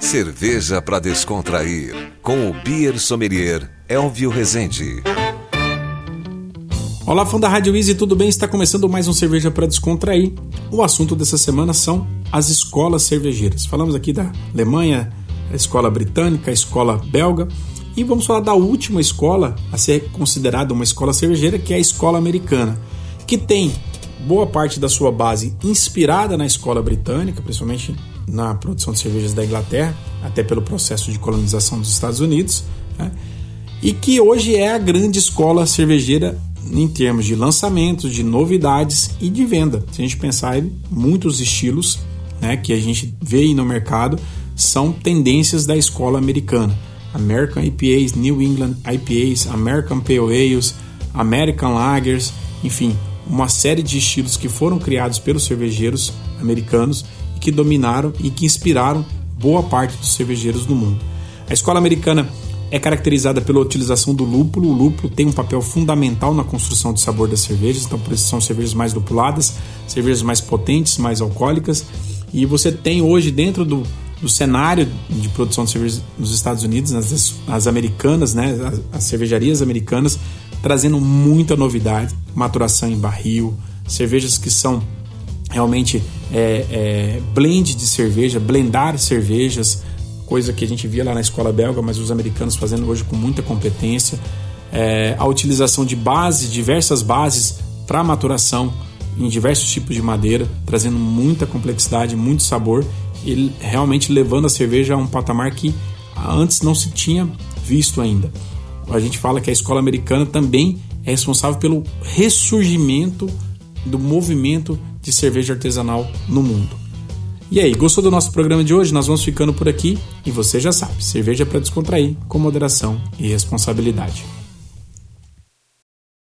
Cerveja para descontrair, com o Beer Sommelier Elvio Rezende. Olá, fã da Rádio Easy, tudo bem? Está começando mais um Cerveja para Descontrair. O assunto dessa semana são as escolas cervejeiras. Falamos aqui da Alemanha, a escola britânica, a escola belga, e vamos falar da última escola a ser considerada uma escola cervejeira, que é a escola americana, que tem boa parte da sua base inspirada na escola britânica, principalmente na produção de cervejas da Inglaterra, até pelo processo de colonização dos Estados Unidos, né? E que hoje é a grande escola cervejeira em termos de lançamentos, de novidades e de venda. Se a gente pensar em muitos estilos, né, que a gente vê aí no mercado, são tendências da escola americana. American IPAs, New England IPAs, American Pale Ales, American Lagers, enfim, uma série de estilos que foram criados pelos cervejeiros americanos e que dominaram e que inspiraram boa parte dos cervejeiros do mundo. A escola americana é caracterizada pela utilização do lúpulo. O lúpulo tem um papel fundamental na construção do sabor das cervejas, então por isso são cervejas mais lupuladas, cervejas mais potentes, mais alcoólicas. E você tem hoje dentro do cenário de produção de cervejas nos Estados Unidos, as americanas, né, as cervejarias americanas, trazendo muita novidade, maturação em barril, cervejas que são realmente blend de cerveja, blendar cervejas, coisa que a gente via lá na escola belga, mas os americanos fazendo hoje com muita competência. A utilização de diversas bases para maturação em diversos tipos de madeira, trazendo muita complexidade, muito sabor e realmente levando a cerveja a um patamar que antes não se tinha visto ainda. A gente fala que a escola americana também é responsável pelo ressurgimento do movimento de cerveja artesanal no mundo. E aí, gostou do nosso programa de hoje? Nós vamos ficando por aqui e você já sabe, cerveja para descontrair, com moderação e responsabilidade.